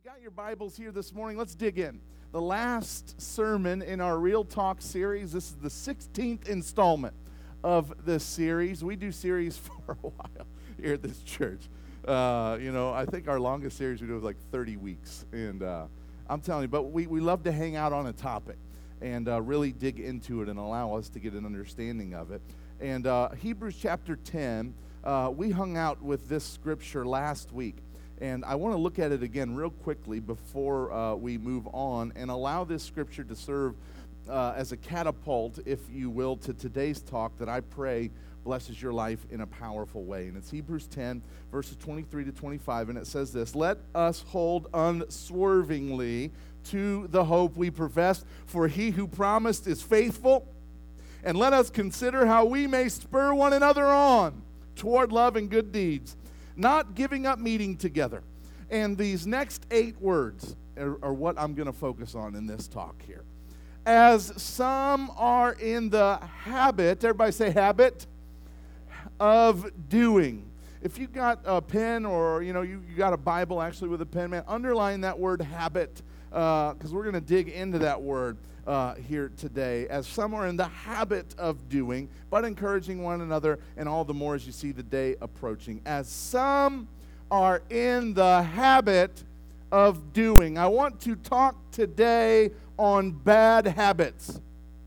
got your Bibles here this morning, let's dig in. The last sermon in our Real Talk series. This is the 16th installment of this series. We do series for a while here at this church. I think our longest series we do was like 30 weeks. And I'm telling you, but we love to hang out on a topic and really dig into it and allow us to get an understanding of it. And Hebrews chapter 10, we hung out with this scripture last week. And I want to look at it again real quickly before we move on and allow this scripture to serve as a catapult, if you will, to today's talk that I pray blesses your life in a powerful way. And it's Hebrews 10, verses 23 to 25, and it says this: "Let us hold unswervingly to the hope we profess, for he who promised is faithful. And let us consider how we may spur one another on toward love and good deeds, not giving up meeting together." And these next 8 words are what I'm going to focus on in this talk here. "As some are in the habit," everybody say habit, "of doing." If you got a pen or, you got a Bible actually with a pen, man, underline that word habit, because we're going to dig into that word here today. "As some are in the habit of doing, but encouraging one another, and all the more as you see the day approaching." As some are in the habit of doing. I want to talk today on bad habits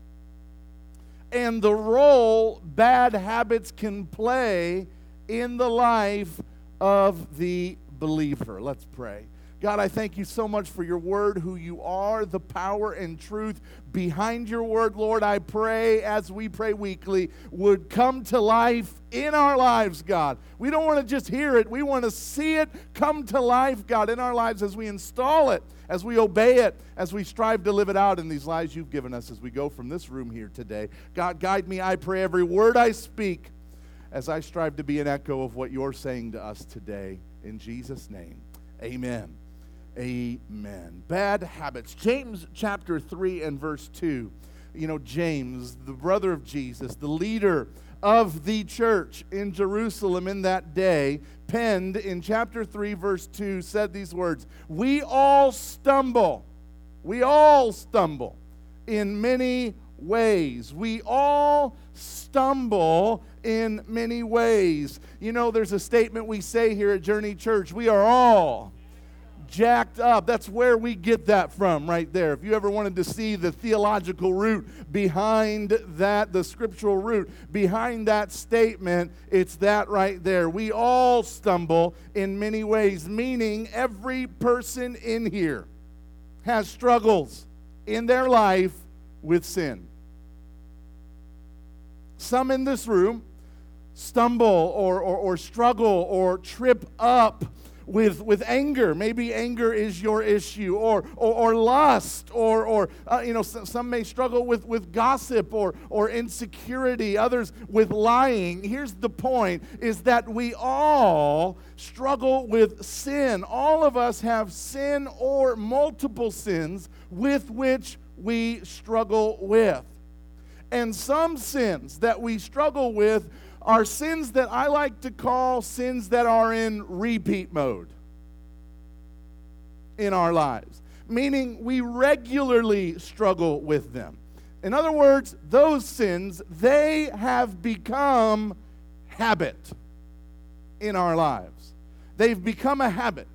and the role bad habits can play in the life of the believer. Let's pray. God, I thank you so much for your word, who you are, the power and truth behind your word. Lord, I pray, as we pray weekly, would come to life in our lives, God. We don't want to just hear it. We want to see it come to life, God, in our lives as we install it, as we obey it, as we strive to live it out in these lives you've given us as we go from this room here today. God, guide me, I pray, every word I speak as I strive to be an echo of what you're saying to us today. In Jesus' name, amen. Amen. Bad habits. James chapter 3 and verse 2. James, the brother of Jesus, the leader of the church in Jerusalem in that day, penned in chapter 3 verse 2, said these words: "We all stumble. We all stumble in many ways." We all stumble in many ways. There's a statement we say here at Journey Church: we are all jacked up. That's where we get that from right there. If you ever wanted to see the theological root behind that, the scriptural root behind that statement, it's that right there. We all stumble in many ways, meaning every person in here has struggles in their life with sin. Some in this room stumble or struggle or trip up with anger. Maybe anger is your issue, or lust, or some may struggle with gossip or insecurity, others with lying. Here's the point, is that we all struggle with sin. All of us have sin or multiple sins with which we struggle with. And some sins that we struggle with are sins that I like to call sins that are in repeat mode in our lives, meaning we regularly struggle with them. In other words, those sins, they have become habit in our lives. They've become a habit.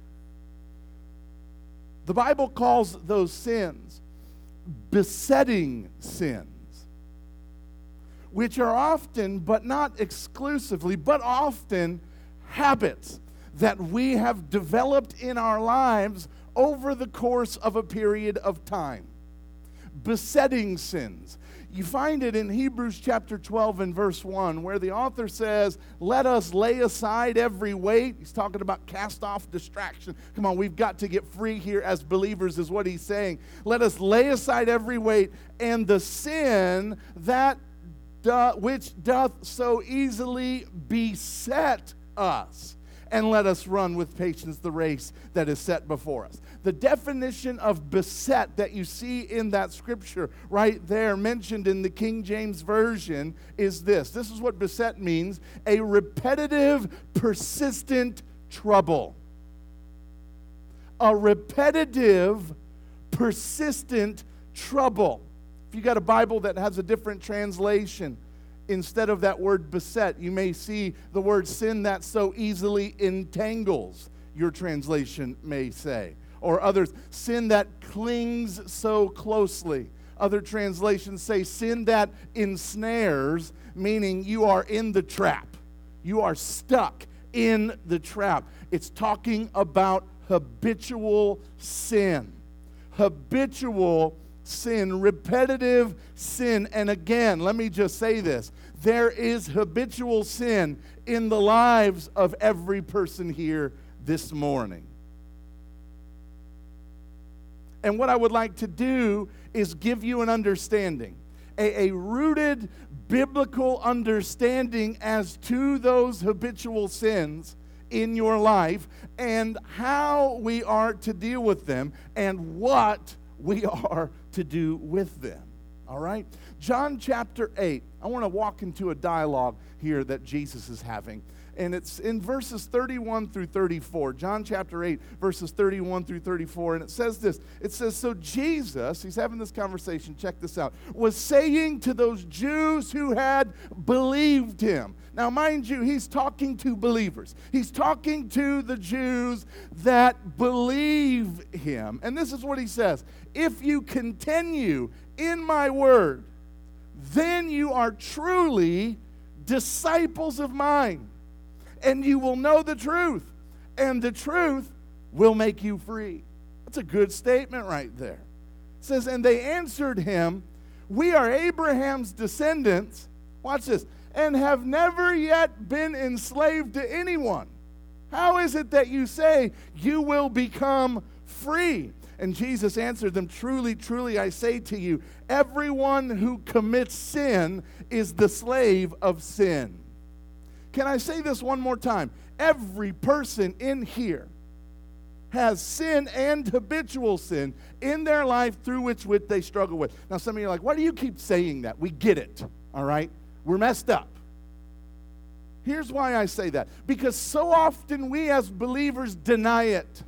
The Bible calls those sins besetting sins, which are often, but not exclusively, but often habits that we have developed in our lives over the course of a period of time. Besetting sins. You find it in Hebrews chapter 12 and verse 1, where the author says, "Let us lay aside every weight." He's talking about cast off distraction. Come on, we've got to get free here as believers is what he's saying. Let us lay aside every weight and the sin that which doth so easily beset us, and let us run with patience the race that is set before us. The definition of beset that you see in that scripture right there mentioned in the King James Version is this. This is what beset means: a repetitive, persistent trouble. a repetitive, persistent trouble. If you got a Bible that has a different translation, instead of that word beset, you may see the word sin that so easily entangles, your translation may say. Or others, sin that clings so closely. Other translations say sin that ensnares, meaning you are in the trap. You are stuck in the trap. It's talking about habitual sin. Habitual sin, repetitive sin. And again, let me just say this. There is habitual sin in the lives of every person here this morning. And what I would like to do is give you an understanding, a rooted biblical understanding as to those habitual sins in your life and how we are to deal with them and what we are to do with them. All right? John chapter 8. I want to walk into a dialogue here that Jesus is having. And it's in verses 31 through 34. John chapter 8, verses 31 through 34. And it says this. It says, so Jesus, he's having this conversation, check this out, was saying to those Jews who had believed him. Now, mind you, he's talking to believers. He's talking to the Jews that believe him. And this is what he says. If you continue in my word, then you are truly disciples of mine. And you will know the truth, and the truth will make you free. That's a good statement right there. It says, and they answered him, we are Abraham's descendants, watch this, and have never yet been enslaved to anyone. How is it that you say you will become free? And Jesus answered them, truly, truly, I say to you, everyone who commits sin is the slave of sin. Can I say this one more time? Every person in here has sin and habitual sin in their life through which they struggle with. Now, some of you are like, why do you keep saying that? We get it, all right? We're messed up. Here's why I say that. Because so often we as believers deny it.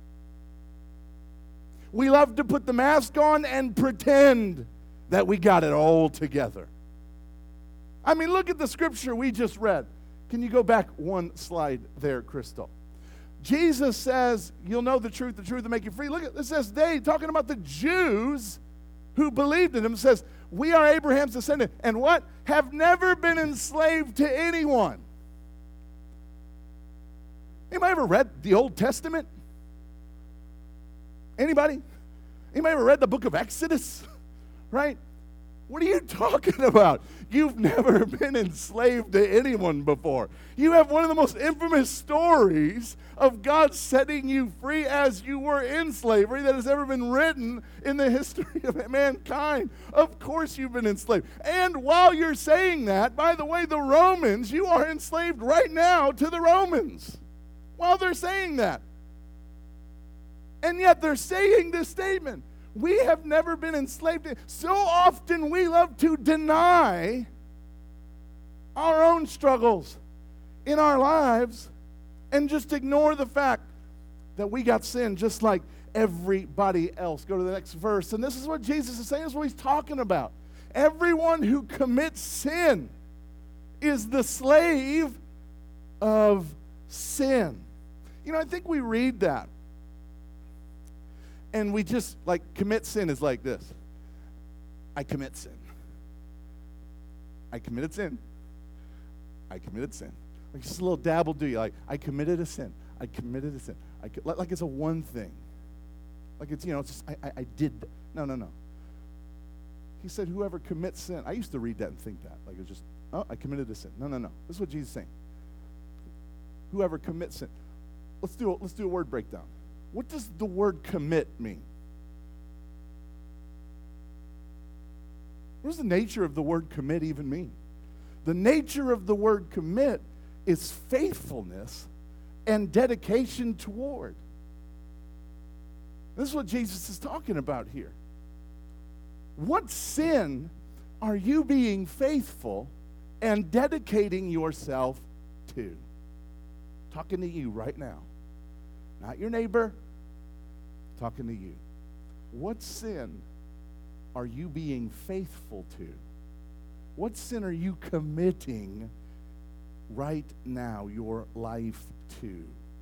We love to put the mask on and pretend that we got it all together. I mean, look at the scripture we just read. Can you go back one slide there, Crystal? Jesus says, you'll know the truth will make you free. Look at it says they, talking about the Jews who believed in him, says, we are Abraham's descendant, and what? Have never been enslaved to anyone. Anybody ever read the Old Testament? Anybody? Anybody ever read the book of Exodus? Right? What are you talking about? You've never been enslaved to anyone before. You have one of the most infamous stories of God setting you free as you were in slavery that has ever been written in the history of mankind. Of course you've been enslaved. And while you're saying that, by the way, the Romans, you are enslaved right now to the Romans while they're saying that. And yet they're saying this statement. We have never been enslaved. So often we love to deny our own struggles in our lives and just ignore the fact that we got sin just like everybody else. Go to the next verse. And this is what Jesus is saying. This is what he's talking about. Everyone who commits sin is the slave of sin. You know, I think we read that. And we just, like, commit sin is like this. I commit sin. I committed sin. I committed sin. Like, just a little dabble do you. Like, I committed a sin. I committed a sin. Like it's a one thing. Like it's, it's just, I did. No. He said, whoever commits sin. I used to read that and think that. Like, it's just, I committed a sin. No. This is what Jesus is saying. Whoever commits sin. Let's do a word breakdown. What does the word commit mean? What does the nature of the word commit even mean? The nature of the word commit is faithfulness and dedication toward. This is what Jesus is talking about here. What sin are you being faithful and dedicating yourself to? Talking to you right now. Not your neighbor, talking to you. What sin are you being faithful to? What sin are you committing right now your life to?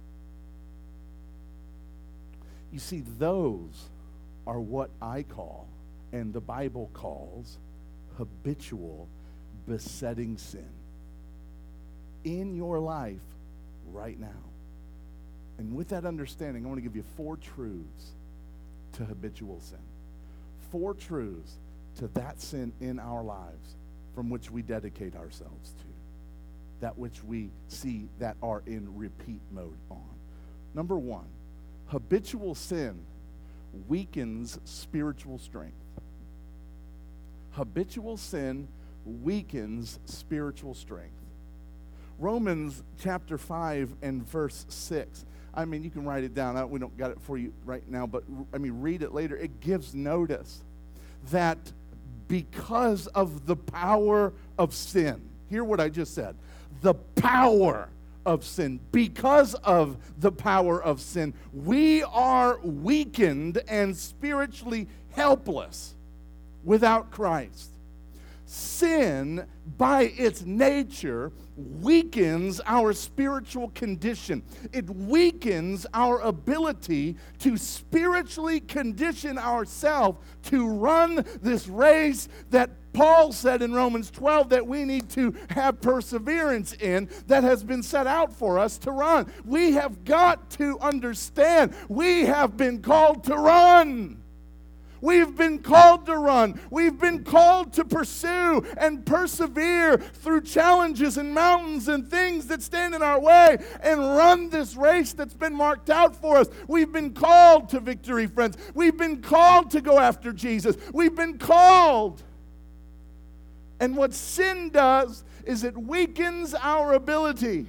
You see, those are what I call, and the Bible calls, habitual besetting sin in your life right now. And with that understanding, I want to give you 4 truths to habitual sin. 4 truths to that sin in our lives from which we dedicate ourselves to. That which we see that are in repeat mode on. Number 1, habitual sin weakens spiritual strength. Habitual sin weakens spiritual strength. Romans chapter 5 and verse 6. I mean, you can write it down. We don't got it for you right now, but I mean, read it later. It gives notice that because of the power of sin, hear what I just said, the power of sin, because of the power of sin, we are weakened and spiritually helpless without Christ. Sin, by its nature, weakens our spiritual condition. It weakens our ability to spiritually condition ourselves to run this race that Paul said in Romans 12 that we need to have perseverance in, that has been set out for us to run. We have got to understand we have been called to run. We've been called to run. We've been called to pursue and persevere through challenges and mountains and things that stand in our way and run this race that's been marked out for us. We've been called to victory, friends. We've been called to go after Jesus. We've been called. And what sin does is it weakens our ability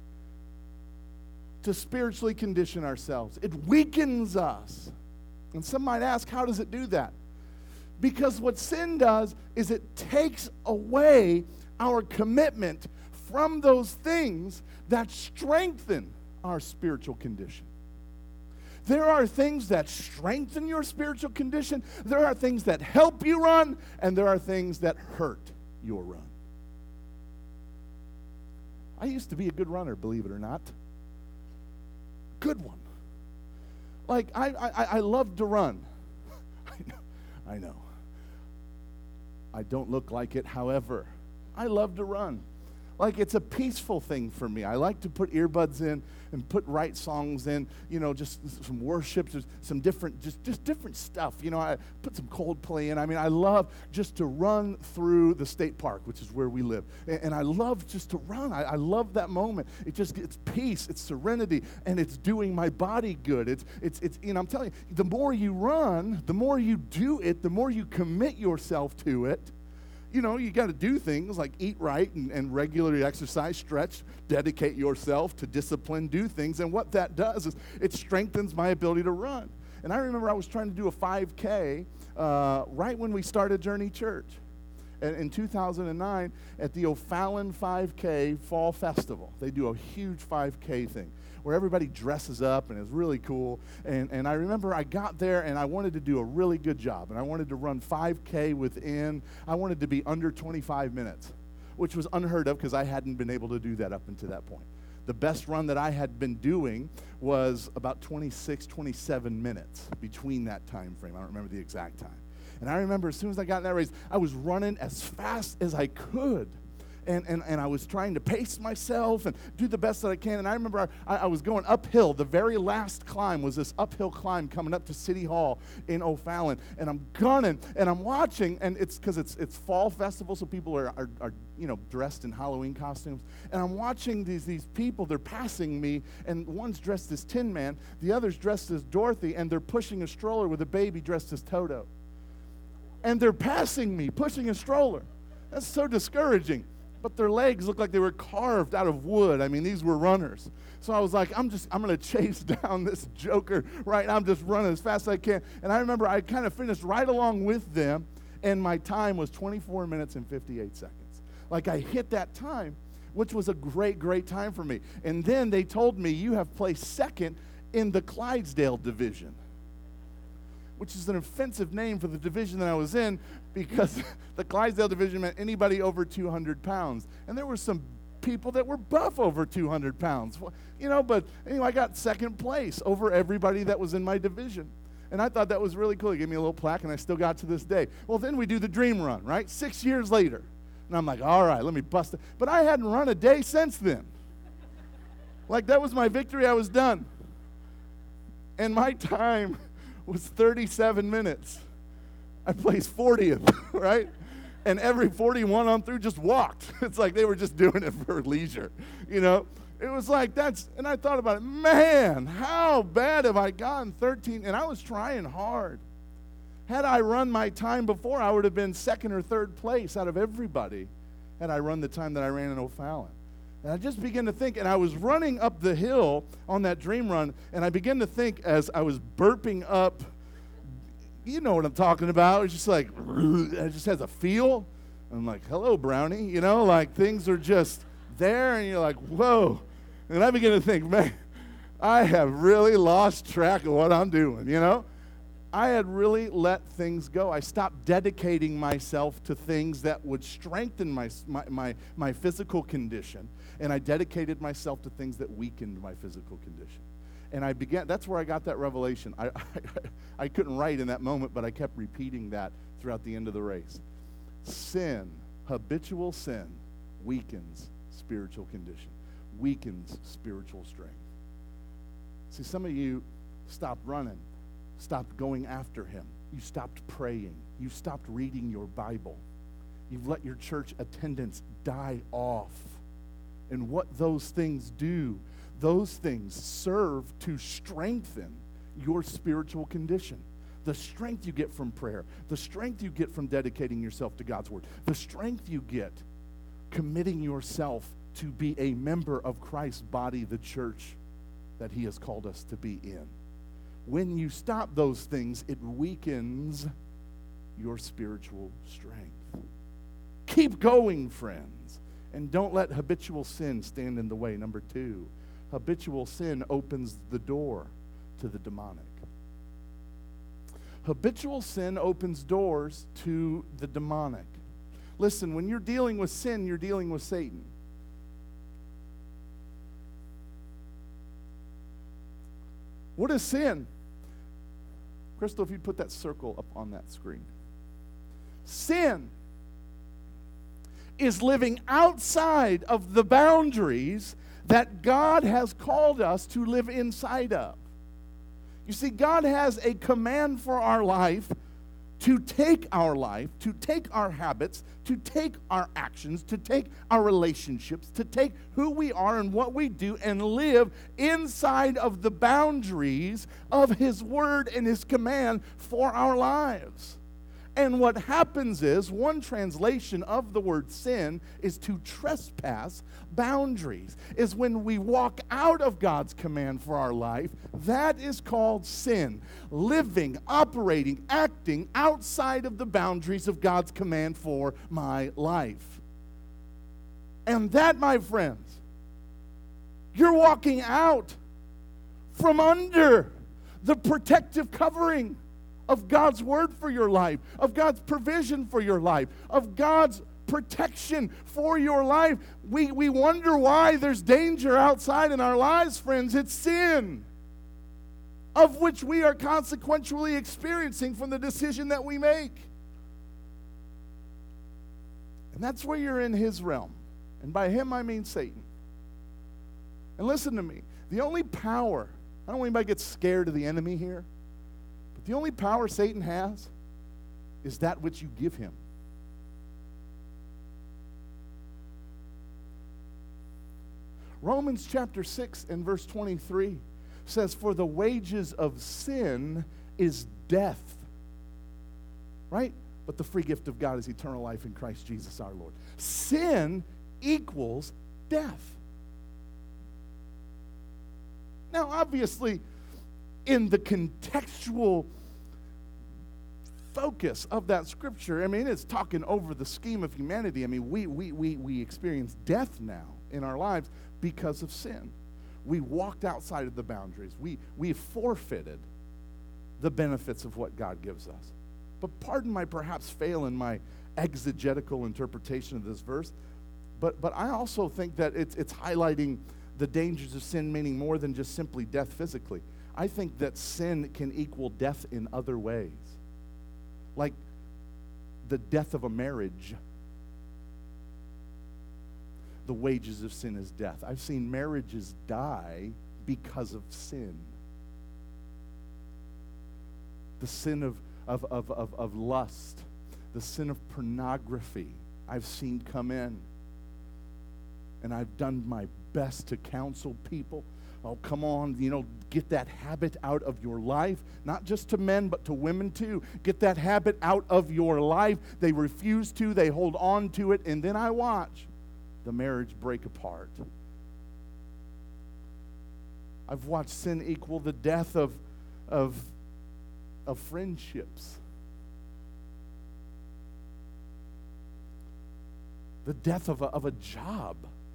to spiritually condition ourselves. It weakens us. And some might ask, how does it do that? Because what sin does is it takes away our commitment from those things that strengthen our spiritual condition. There are things that strengthen your spiritual condition, there are things that help you run, and there are things that hurt your run. I used to be a good runner, believe it or not. Good one. Like, I love to run. I know. I don't look like it, however, I love to run. Like, it's a peaceful thing for me. I like to put earbuds in and put right songs in, just some worship, just some different, just different stuff. I put some Coldplay in. I mean, I love just to run through the state park, which is where we live. And I love just to run. I love that moment. It's peace, it's serenity, and it's doing my body good. It's I'm telling you, the more you run, the more you do it, the more you commit yourself to it. You got to do things like eat right and regularly exercise, stretch, dedicate yourself to discipline, do things. And what that does is it strengthens my ability to run. And I remember I was trying to do a 5K right when we started Journey Church. And in 2009 at the O'Fallon 5K Fall Festival. They do a huge 5K thing where everybody dresses up, and it's really cool. And I remember I got there, and I wanted to do a really good job. And I wanted to run 5K I wanted to be under 25 minutes, which was unheard of because I hadn't been able to do that up until that point. The best run that I had been doing was about 26, 27 minutes between that time frame. I don't remember the exact time. And I remember as soon as I got in that race, I was running as fast as I could. And I was trying to pace myself and do the best that I can. And I remember I was going uphill. The very last climb was this uphill climb coming up to City Hall in O'Fallon. And I'm gunning, and I'm watching, and it's because it's fall festival, so people are dressed in Halloween costumes. And I'm watching these people. They're passing me, and one's dressed as Tin Man, the other's dressed as Dorothy, and they're pushing a stroller with a baby dressed as Toto. And they're passing me, pushing a stroller. That's so discouraging. But their legs looked like they were carved out of wood. I mean, these were runners. So I was like, I'm going to chase down this joker right now. I'm just running as fast as I can. And I remember I kind of finished right along with them, and my time was 24 minutes and 58 seconds. Like, I hit that time, which was a great, great time for me. And then they told me, you have placed second in the Clydesdale division. which is an offensive name for the division that I was in, because the Clydesdale division meant anybody over 200 pounds. And there were some people that were buff over 200 pounds. Well, but anyway, I got second place over everybody that was in my division. And I thought that was really cool. He gave me a little plaque, and I still got to this day. Well, then we do the dream run, right? 6 years later. And I'm like, all right, let me bust it. But I hadn't run a day since then. Like, that was my victory. I was done. And my time was 37 minutes. I placed 40th, right? And every 41 on through just walked. It's like they were just doing it for leisure, It was like and I thought about it, man, how bad have I gotten 13? And I was trying hard. Had I run my time before, I would have been second or third place out of everybody had I run the time that I ran in O'Fallon. And I just began to think, and I was running up the hill on that dream run, and I began to think as I was burping up, you know what I'm talking about. It's just like, it just has a feel. I'm like, hello, Brownie. Like things are just there, and you're like, whoa. And I began to think, man, I have really lost track of what I'm doing, I had really let things go. I stopped dedicating myself to things that would strengthen my physical condition, and I dedicated myself to things that weakened my physical condition. And that's where I got that revelation. I couldn't write in that moment, but I kept repeating that throughout the end of the race. Sin, habitual sin, weakens spiritual condition, weakens spiritual strength. See, some of you stopped running, stopped going after him. You stopped praying. You stopped reading your Bible. You've let your church attendance die off. And what those things do, those things serve to strengthen your spiritual condition. The strength you get from prayer, the strength you get from dedicating yourself to God's word, the strength you get committing yourself to be a member of Christ's body, the church that he has called us to be in. When you stop those things, it weakens your spiritual strength. Keep going, friends, and don't let habitual sin stand in the way. Number 2, habitual sin opens the door to the demonic. Habitual sin opens doors to the demonic. Listen, when you're dealing with sin, you're dealing with Satan. What is sin? Crystal, if you'd put that circle up on that screen. Sin is living outside of the boundaries that God has called us to live inside of. You see, God has a command for our life, to take our habits, to take our actions, to take our relationships, to take who we are and what we do and live inside of the boundaries of his word and his command for our lives. And what happens is, one translation of the word sin is to trespass boundaries. Is when we walk out of God's command for our life, that is called sin. Living, operating, acting outside of the boundaries of God's command for my life. And that, my friends, you're walking out from under the protective covering of God's word for your life, of God's provision for your life, of God's protection for your life. We wonder why there's danger outside in our lives, friends. It's sin, of which we are consequentially experiencing from the decision that we make. And that's where you're in his realm. And by him, I mean Satan. And listen to me. The only power, I don't want anybody to get scared of the enemy here, but the only power Satan has is that which you give him. Romans chapter 6 and verse 23 says, "For the wages of sin is death." Right? But the free gift of God is eternal life in Christ Jesus our Lord. Sin equals death. Now, obviously, in the contextual focus of that scripture, I mean, it's talking over the scheme of humanity. I mean, we experience death now in our lives because of sin. We walked outside of the boundaries. We forfeited the benefits of what God gives us. But pardon my perhaps fail in my exegetical interpretation of this verse, but I also think that it's highlighting the dangers of sin, meaning more than just simply death physically. I think that sin can equal death in other ways, like the death of a marriage. The wages of sin is death. I've seen marriages die because of sin. The sin of lust, the sin of pornography, I've seen come in. And I've done my best to counsel people. Oh, come on, get that habit out of your life. Not just to men, but to women too. Get that habit out of your life. They refuse to, they hold on to it, and then I watch the marriage break apart. I've watched sin equal the death of friendships. The death of a job.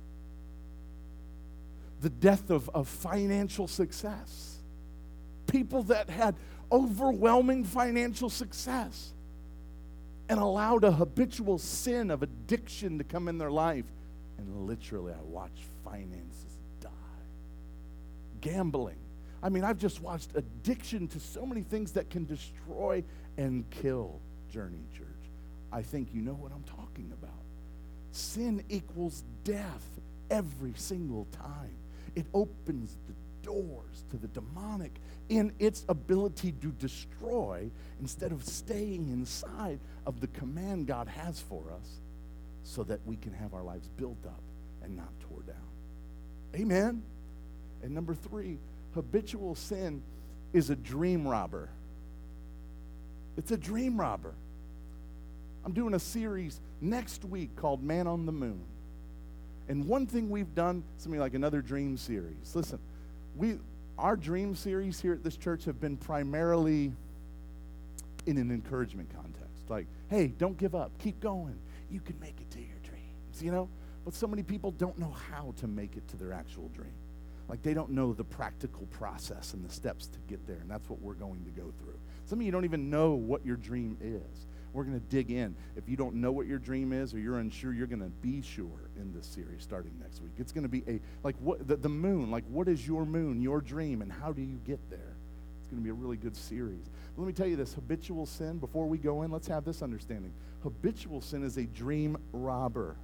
The death of financial success. People that had overwhelming financial success and allowed a habitual sin of addiction to come in their life. And literally, I watched finances die. Gambling. I mean, I've just watched addiction to so many things that can destroy and kill Journey Church. I think you know what I'm talking about. Sin equals death every single time. It opens the doors to the demonic in its ability to destroy instead of staying inside of the command God has for us so that we can have our lives built up and not tore down. Amen? And number 3, habitual sin is a dream robber. It's a dream robber. I'm doing a series next week called Man on the Moon. And one thing we've done, something like another dream series. Listen, our dream series here at this church have been primarily in an encouragement context. Like, hey, don't give up. Keep going. You can make it to your dreams, But so many people don't know how to make it to their actual dream. Like, they don't know the practical process and the steps to get there, and that's what we're going to go through. Some of you don't even know what your dream is. We're going to dig in. If you don't know what your dream is or you're unsure, you're going to be sure in this series starting next week. It's going to be the moon, like what is your moon, your dream, and how do you get there? It's going to be a really good series. But let me tell you this, habitual sin, before we go in, let's have this understanding. Habitual sin is a dream robber.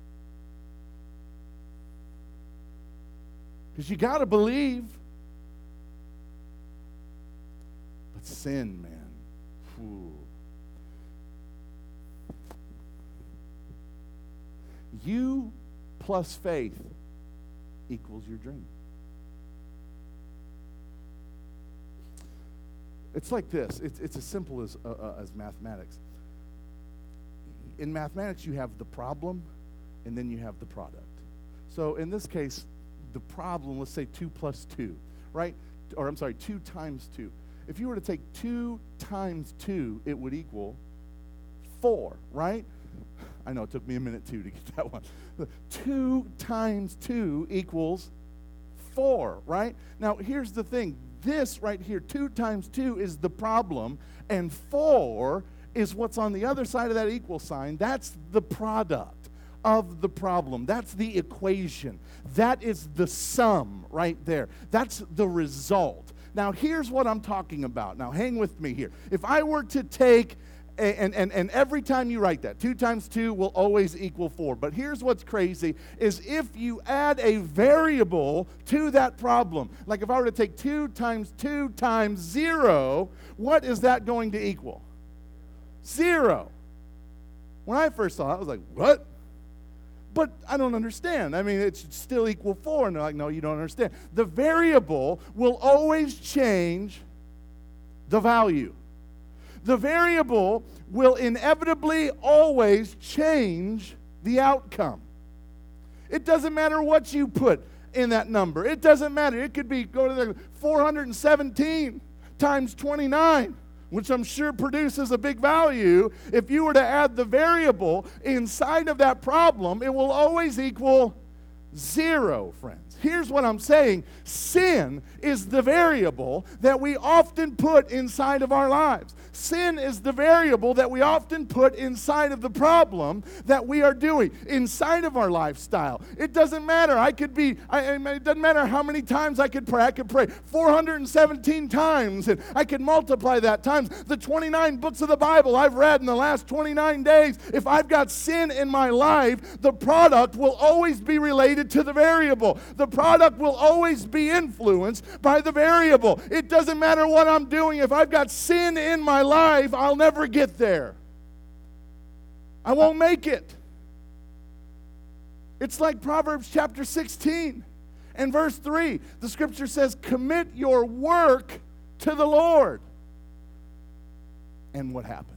Because you got to believe. But sin, man, whew. You plus faith equals your dream. It's like this. It's as simple as mathematics. In mathematics, you have the problem, and then you have the product. So in this case, the problem, let's say 2 plus 2, right? Or I'm sorry, 2 times 2. If you were to take 2 times 2, it would equal 4, right? I know it took me a minute too to get that one. 2 times 2 equals 4, right? Now, here's the thing. This right here, 2 times 2 is the problem, and 4 is what's on the other side of that equal sign. That's the product of the problem. That's the equation. That is the sum right there. That's the result. Now, here's what I'm talking about. Now, hang with me here. If I were to take and every time you write that, 2 times 2 will always equal 4. But here's what's crazy, is if you add a variable to that problem, like if I were to take 2 times 2 times 0, what is that going to equal? 0. When I first saw it, I was like, what? But I don't understand. I mean, it should still equal 4. And they're like, no, you don't understand. The variable will always change the value. The variable will inevitably always change the outcome. It doesn't matter what you put in that number. It doesn't matter. It could be, go to the 417 times 29, which I'm sure produces a big value. If you were to add the variable inside of that problem, it will always equal Zero, friends. Here's what I'm saying. Sin is the variable that we often put inside of our lives. Sin is the variable that we often put inside of the problem that we are doing, inside of our lifestyle. It doesn't matter. It doesn't matter how many times I could pray. I could pray 417 times, and I could multiply that times the 29 books of the Bible I've read in the last 29 days. If I've got sin in my life, the product will always be related to the variable. The product will always be influenced by the variable. It doesn't matter what I'm doing. If I've got sin in my life, I'll never get there. I won't make it. It's like Proverbs chapter 16 and verse 3. The scripture says, commit your work to the Lord. And what happens?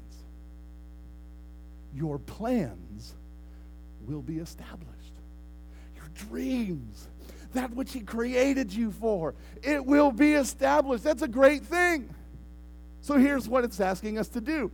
Your plans will be established. Dreams, that which He created you for, it will be established. That's a great thing. So here's what it's asking us to do: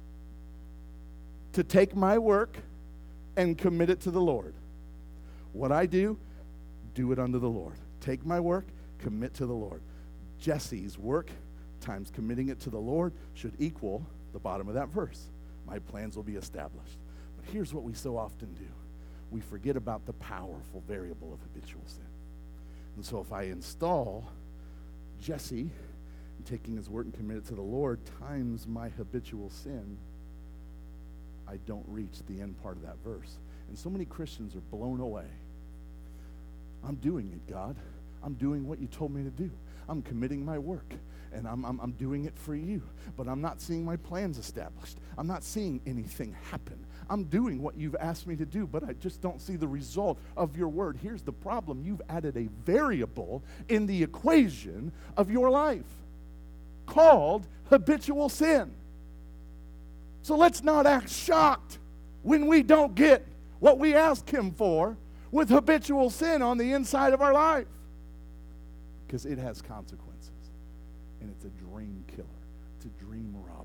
to take my work and commit it to the Lord. What I do it unto the Lord. Take my work, commit to the Lord. Jesse's work times committing it to the Lord should equal the bottom of that verse. My plans will be established. But here's what we so often do. We forget about the powerful variable of habitual sin. And so if I install Jesse taking his word and commit it to the Lord times my habitual sin, I don't reach the end part of that verse. And so many Christians are blown away. I'm doing it, God. I'm doing what you told me to do. I'm committing my work, and I'm doing it for you. But I'm not seeing my plans established. I'm not seeing anything happen. I'm doing what you've asked me to do, but I just don't see the result of your word. Here's the problem. You've added a variable in the equation of your life called habitual sin. So let's not act shocked when we don't get what we ask Him for with habitual sin on the inside of our life, because it has consequences, and it's a dream killer. It's a dream robber.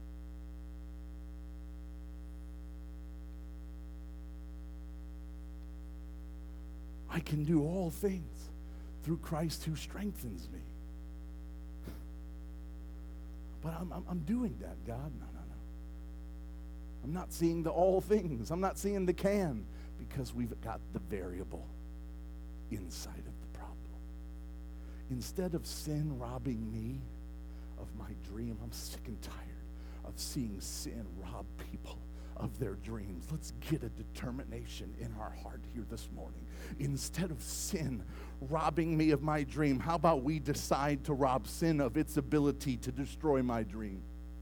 I can do all things through Christ who strengthens me. But I'm doing that, God. No. I'm not seeing the all things. I'm not seeing the can, because we've got the variable inside of the problem. Instead of sin robbing me of my dream, I'm sick and tired of seeing sin rob people of their dreams. Let's get a determination in our heart here this morning. Instead of sin robbing me of my dream, how about we decide to rob sin of its ability to destroy my dream?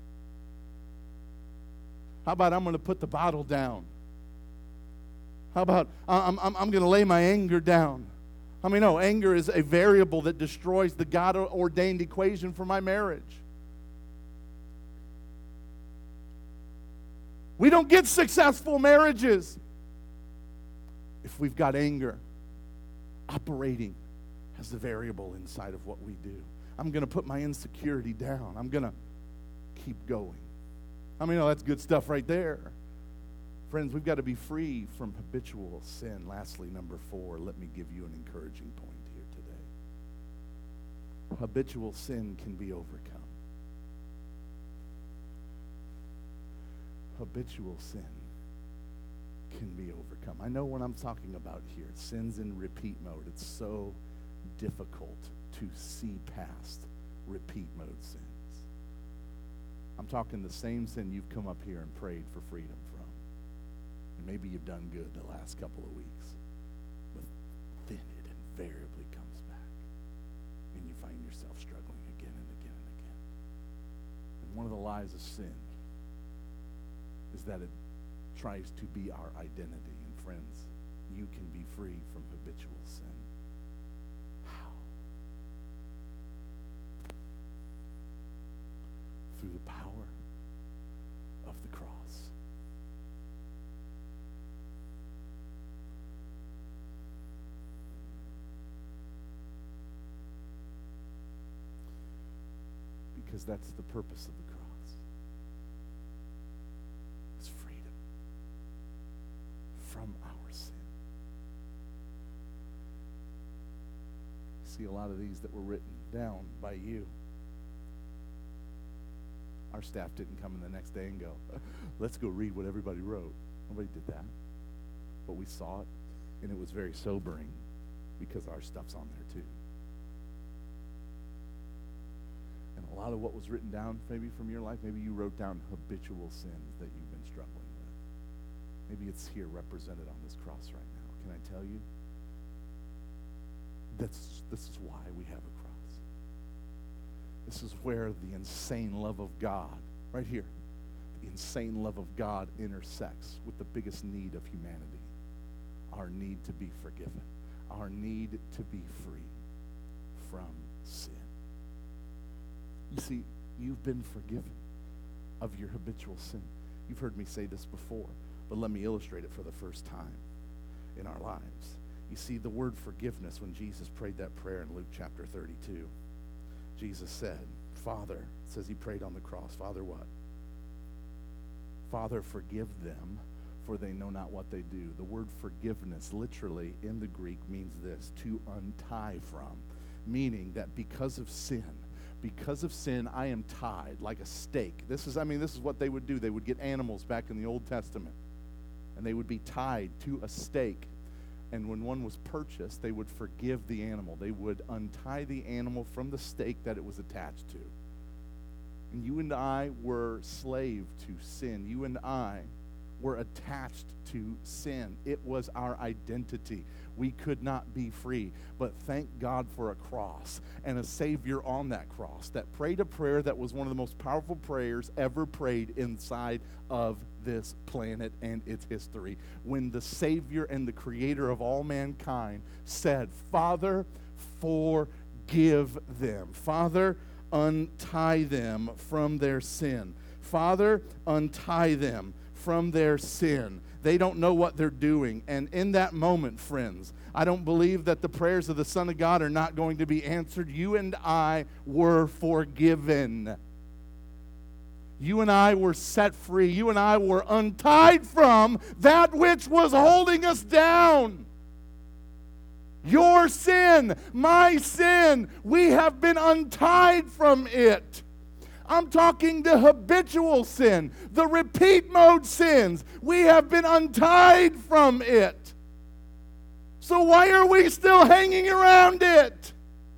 How about I'm going to put the bottle down? How about I'm going to lay my anger down? How many know anger is a variable that destroys the God-ordained equation for my marriage? We don't get successful marriages if we've got anger operating as the variable inside of what we do. I'm going to put my insecurity down. I'm going to keep going. I mean, that's good stuff right there. Friends, we've got to be free from habitual sin. Lastly, number 4, let me give you an encouraging point here today. Habitual sin can be overcome. Habitual sin can be overcome. I know what I'm talking about here. Sin's in repeat mode. It's so difficult to see past repeat mode sins. I'm talking the same sin you've come up here and prayed for freedom from. And maybe you've done good the last couple of weeks, but then it invariably comes back, and you find yourself struggling again and again and again. And one of the lies of sin is that it tries to be our identity. And friends, you can be free from habitual sin. How? Through the power of the cross. Because that's the purpose of the cross. It's freedom from our sin. see a lot of these that were written down by you. Our staff didn't come in the next day and go, let's go read what everybody wrote. Nobody did that. But we saw it, and it was very sobering because our stuff's on there too. And a lot of what was written down maybe from your life, maybe you wrote down habitual sins that you've been struggling with. Maybe it's here represented on this cross right now. Can I tell you? This is why we have a cross. This is where the insane love of God, right here, the insane love of God intersects with the biggest need of humanity. Our need to be forgiven. Our need to be free from sin. You see, you've been forgiven of your habitual sin. You've heard me say this before, but let me illustrate it for the first time in our lives. You see, the word forgiveness, when Jesus prayed that prayer in Luke chapter 32, Jesus said, Father, it says he prayed on the cross, Father what? Father, forgive them, for they know not what they do. The word forgiveness literally in the Greek means this, to untie from, meaning that because of sin, I am tied like a stake. This is what they would do. They would get animals back in the Old Testament, and they would be tied to a stake. And when one was purchased, they would forgive the animal. They would untie the animal from the stake that it was attached to. And you and I were slave to sin. You and I were attached to sin. It was our identity. We could not be free. But thank God for a cross and a Savior on that cross that prayed a prayer that was one of the most powerful prayers ever prayed inside of this planet and its history. When the Savior and the Creator of all mankind said, Father, forgive them. Father, untie them from their sin. Father, untie them from their sin. They don't know what they're doing. And in that moment, friends, I don't believe that the prayers of the Son of God are not going to be answered. You and I were forgiven. You and I were set free. You and I were untied from that which was holding us down. Your sin, my sin, we have been untied from it. I'm talking the habitual sin, the repeat mode sins. We have been untied from it. So why are we still hanging around it?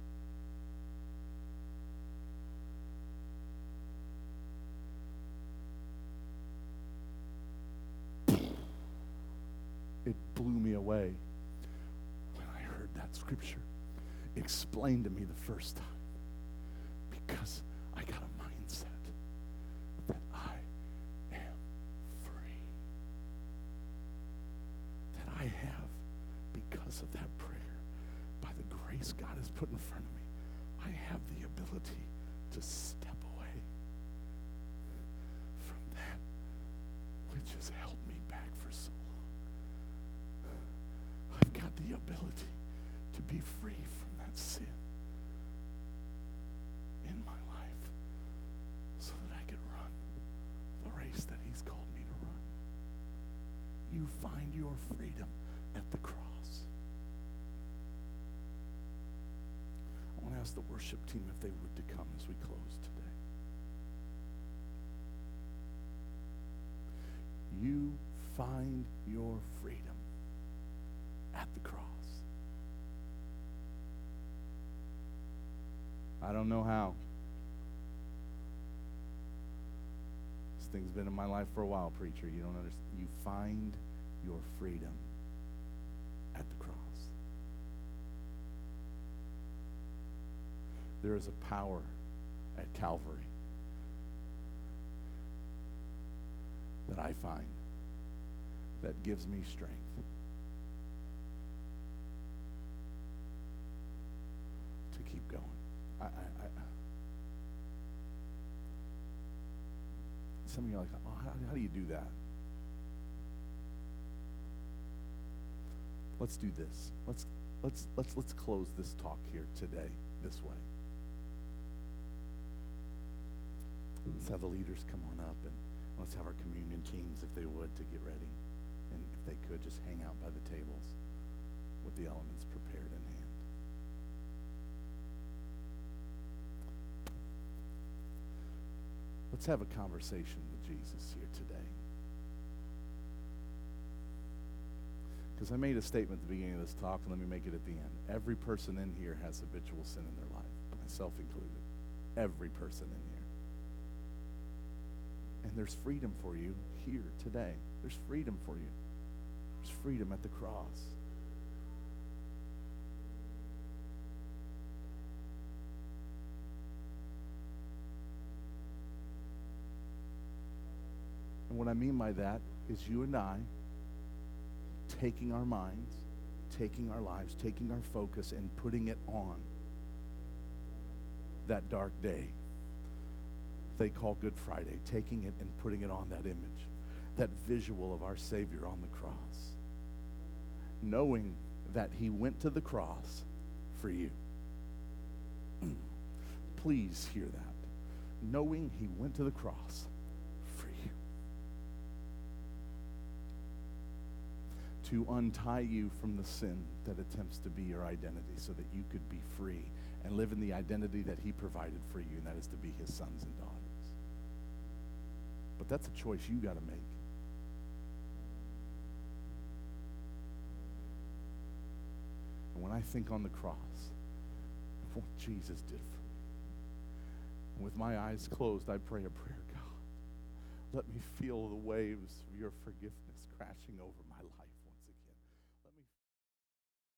It blew me away when I heard that scripture explained to me the first time, because I got a mindset that I am free. That I have, because of that prayer, by the grace God has put in front of me, I have the ability to step away from that which has held me back for so long. I've got the ability to be free from that sin in my life so that I can run the race that He's called me to run. You find your freedom at the cross. I want to ask the worship team if they would to come as we close today. You find your freedom at the cross. I don't know how. This thing's been in my life for a while, preacher. You don't understand. You find your freedom at the cross. There is a power at Calvary that I find that gives me strength to keep going. Some of you are like, oh, how do you do that? Let's do this. Let's close this talk here today this way. Let's have the leaders come on up, and let's have our communion teams, if they would, to get ready. And if they could, just hang out by the tables with the elements prepared in hand. Let's have a conversation with Jesus here today. Because I made a statement at the beginning of this talk, and let me make it at the end. Every person in here has habitual sin in their life, myself included. Every person in here. And there's freedom for you here today. There's freedom for you. There's freedom at the cross. And what I mean by that is you and I taking our minds, taking our lives, taking our focus, and putting it on that dark day they call Good Friday, taking it and putting it on that image, that visual of our Savior on the cross, knowing that he went to the cross for you. Please hear that. Knowing he went to the cross for you. To untie you from the sin that attempts to be your identity so that you could be free and live in the identity that he provided for you, and that is to be his sons and daughters. But that's a choice you got to make. And when I think on the cross, of what Jesus did for me, and with my eyes closed, I pray a prayer, God. Let me feel the waves of your forgiveness crashing over my life.